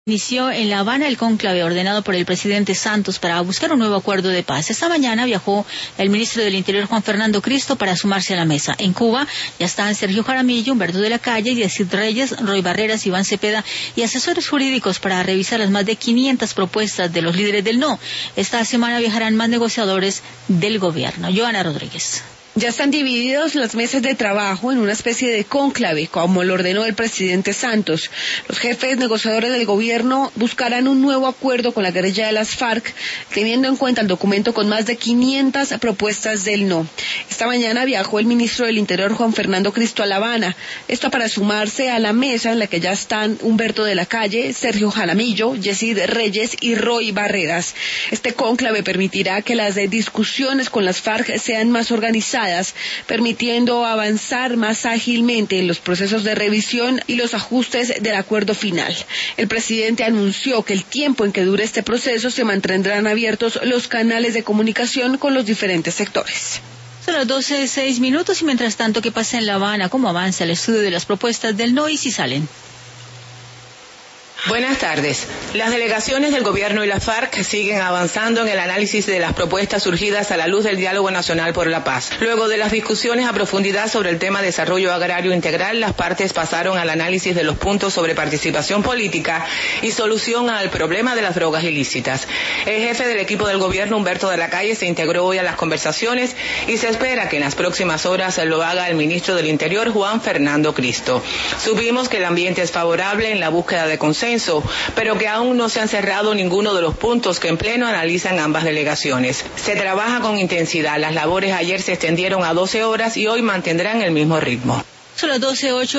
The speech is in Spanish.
Inició en La Habana el cónclave ordenado por el presidente Santos para buscar un nuevo acuerdo de paz. Esta mañana viajó el ministro del Interior, Juan Fernando Cristo, para sumarse a la mesa. En Cuba ya están Sergio Jaramillo, Humberto de la Calle, Yacid Reyes, Roy Barreras, Iván Cepeda y asesores jurídicos para revisar las más de 500 propuestas de los líderes del no. Esta semana viajarán más negociadores del gobierno. Joana Rodríguez. Ya están divididos las mesas de trabajo en una especie de cónclave, como lo ordenó el presidente Santos. Los jefes negociadores del gobierno buscarán un nuevo acuerdo con la guerrilla de las FARC, teniendo en cuenta el documento con más de 500 propuestas del no. Esta mañana viajó el ministro del Interior, Juan Fernando Cristo, a La Habana, esto para sumarse a la mesa en la que ya están Humberto de la Calle, Sergio Jaramillo, Yacid Reyes y Roy Barreras. Este cónclave permitirá que las discusiones con las FARC sean más organizadas, permitiendo avanzar más ágilmente en los procesos de revisión y los ajustes del acuerdo final. El presidente anunció que el tiempo en que dure este proceso se mantendrán abiertos los canales de comunicación con los diferentes sectores. Son las 12:06 y mientras tanto, ¿qué pasa en La Habana? ¿Cómo avanza el estudio de las propuestas del no y si salen? Buenas tardes. Las delegaciones del gobierno y la FARC siguen avanzando en el análisis de las propuestas surgidas a la luz del Diálogo Nacional por la Paz. Luego de las discusiones a profundidad sobre el tema desarrollo agrario integral, las partes pasaron al análisis de los puntos sobre participación política y solución al problema de las drogas ilícitas. El jefe del equipo del gobierno, Humberto de la Calle, se integró hoy a las conversaciones y se espera que en las próximas horas lo haga el ministro del Interior, Juan Fernando Cristo. Supimos que el ambiente es favorable en la búsqueda de consenso, pero que aún no se han cerrado ninguno de los puntos que en pleno analizan ambas delegaciones. Se trabaja con intensidad. Las labores ayer se extendieron a 12 horas y hoy mantendrán el mismo ritmo. Son las 12:08.